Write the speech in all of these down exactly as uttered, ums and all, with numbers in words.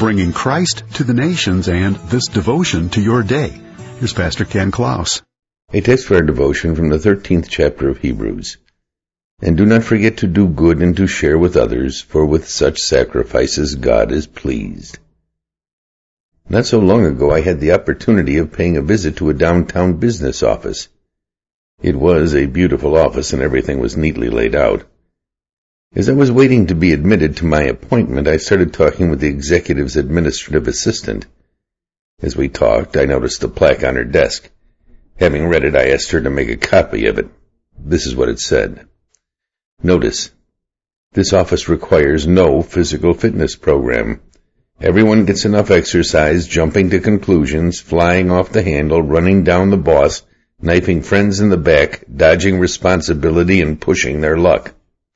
bringing Christ to the nations and this devotion to your day. Here's Pastor Ken Klaus. A text for our devotion from the thirteenth chapter of Hebrews. And do not forget to do good and to share with others, for with such sacrifices God is pleased. Not so long ago I had the opportunity of paying a visit to a downtown business office. It was a beautiful office and everything was neatly laid out. As I was waiting to be admitted to my appointment, I started talking with the executive's administrative assistant. As we talked, I noticed a plaque on her desk. Having read it, I asked her to make a copy of it. This is what it said. Notice, this office requires no physical fitness program. Everyone gets enough exercise, jumping to conclusions, flying off the handle, running down the boss, knifing friends in the back, dodging responsibility, and pushing their luck.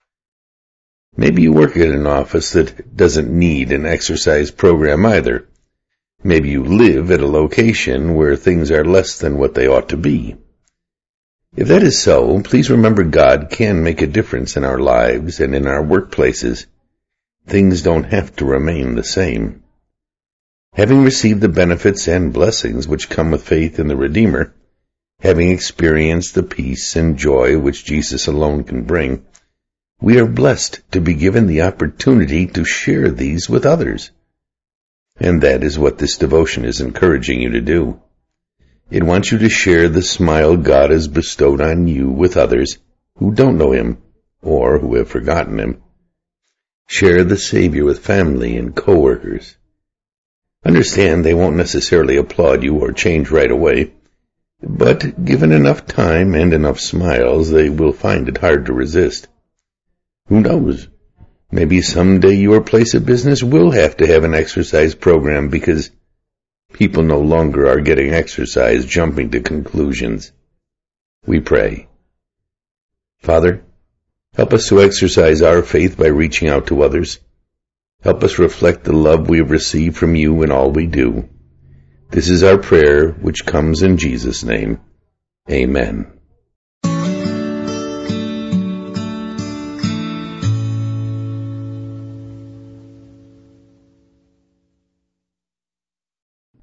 Maybe you work at an office that doesn't need an exercise program either. Maybe you live at a location where things are less than what they ought to be. If that is so, please remember God can make a difference in our lives and in our workplaces. Things don't have to remain the same. Having received the benefits and blessings which come with faith in the Redeemer, having experienced the peace and joy which Jesus alone can bring, we are blessed to be given the opportunity to share these with others. And that is what this devotion is encouraging you to do. It wants you to share the smile God has bestowed on you with others who don't know Him or who have forgotten Him. Share the Savior with family and co-workers. Understand they won't necessarily applaud you or change right away, but given enough time and enough smiles, they will find it hard to resist. Who knows? Maybe someday your place of business will have to have an exercise program because people no longer are getting exercise jumping to conclusions. We pray. Father, help us to exercise our faith by reaching out to others. Help us reflect the love we have received from you in all we do. This is our prayer, which comes in Jesus' name. Amen.